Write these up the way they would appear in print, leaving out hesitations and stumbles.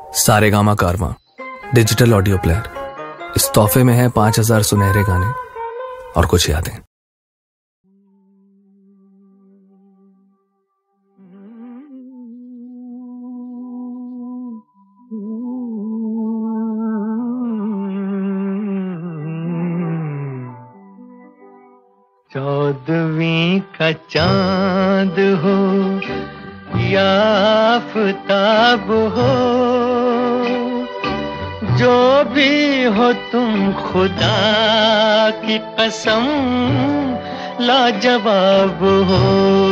सारेगामा कारवां digital audio player. इस तोहफे में है 5000 सुनहरे गाने और कुछ यादें। चौदहवीं का चांद हो या आफताब हो, जो भी हो तुम खुदा की कसम लाजवाब हो।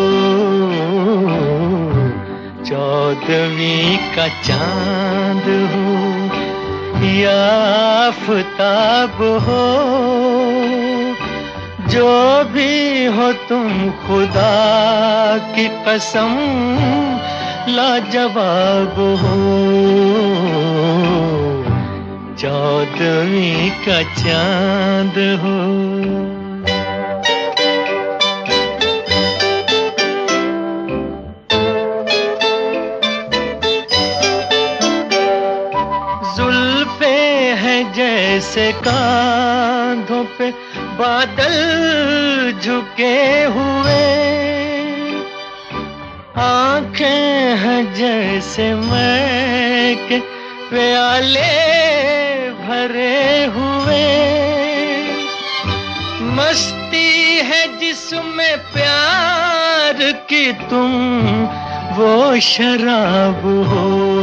चौदहवीं का चांद हो या आफताब हो, जो भी हो तुम खुदा की कसम लाजवाब हो। चौदहवीं का चांद हो। जुल्फे हैं जैसे कांधों पे बादल झुके हुए, आंखें हैं जैसे मैं के प्याले भरे हुए, मस्ती है जिसमें प्यार की तुम वो शराब हो।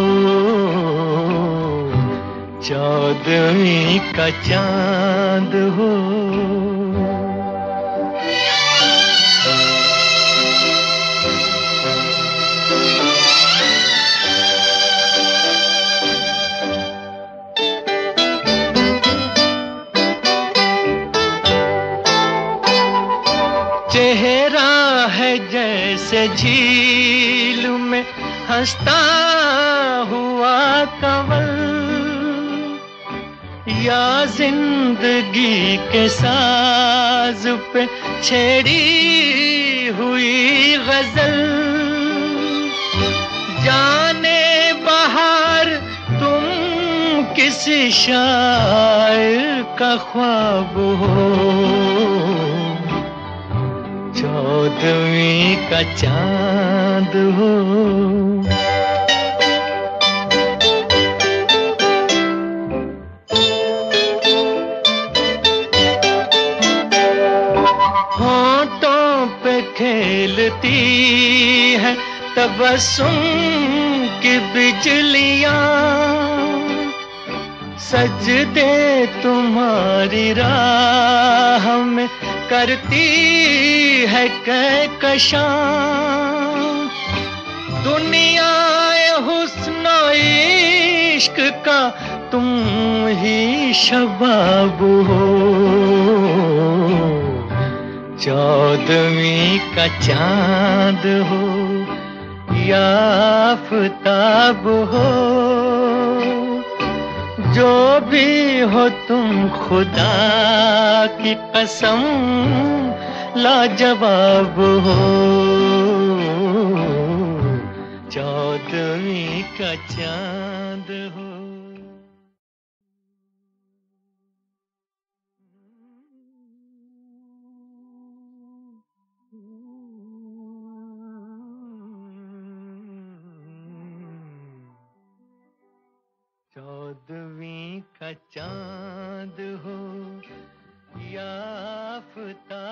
चौदहवीं का चांद हो। चेहरा है जैसे झील में हंसता हुआ कंवल, या जिंदगी के साज पे छेड़ी हुई गजल। जाने बहार तुम किसी शायर का ख्वाब हो। चौदहवीं का चांद हो। होंठों पे खेलती है तबस्सुम की बिजलियां, सजदे तुम्हारी राह में करती है कहकशां। दुनिया हुस्न इश्क का तुम ही शबाब हो। चौदहवीं का चांद हो या आफताब हो, जो भी हो तुम खुदा की कसम लाजवाब हो। चौदहवीं का चांद हो। चौदहवीं का चांद हो या आफताब